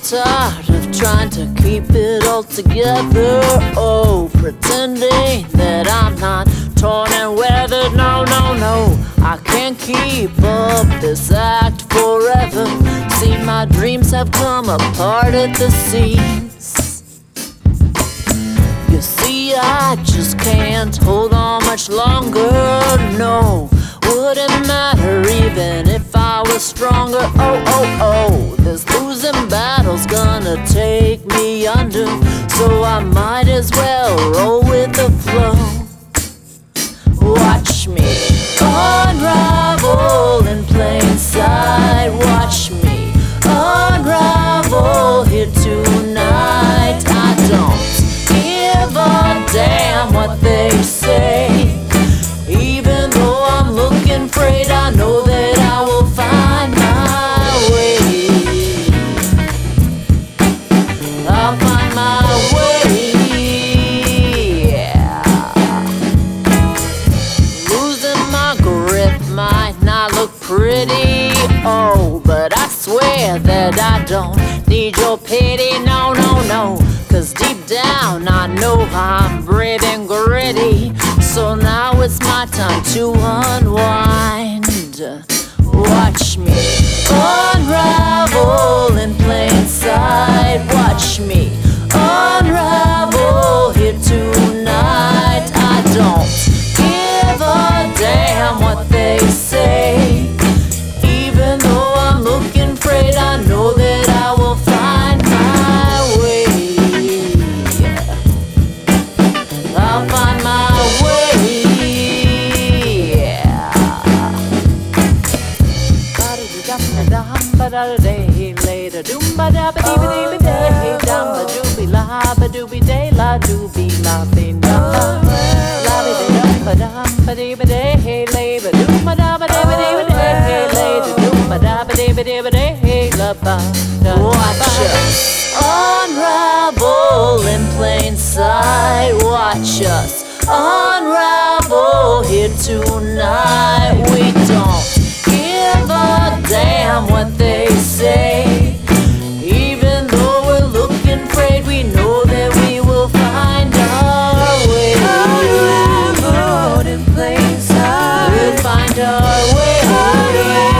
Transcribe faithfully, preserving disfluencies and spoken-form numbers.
tired of trying to keep it all together. Oh, pretending that I'm not torn and weathered. No, no, no, I can't keep up this act forever. See, my dreams have come apart at the seams. You see, I just can't hold on much longer. No, wouldn't matter even if I was stronger. Oh, oh, oh, this losing battle's gonna take me under, so I might as well roll with the flow. Watch me unravel in plain sight. Watch me unravel here tonight. I don't give a damn what they say. Even though I'm looking afraid, I know that I will find my way. I'll find my way, yeah. Losing my grip might not look pretty, oh, but I swear that I don't need your pity, no, no, no. Cause deep down I know I'm brave and gritty. So now it's my time to unwind. Watch me unravel in plain sight. Watch me unravel here tonight. I don't give a damn what they say. Even though I'm looking afraid, I know that I will find my way. I'll find my way, yeah. Ba-da-dum-ba-da-day, later doom-ba-da-ba-dee-ba-dee-ba-day, dum-ba-dooby-la-ba-dooby-day, la-dooby-la-bee-dum-ba, la-dee-dum-ba-dum-ba-dee-ba-day, later doom-ba-da-ba-dee-ba-dee-ba-day, later doom-ba-da-ba-dee-ba-dee-ba-day, la-ba-da-ba. Watch us unravel in plain sight. Watch us unravel here tonight. We don't give a damn what they say. Even though we're looking afraid, we know that we will find our way. Unraveled in plain sight, we'll find our way.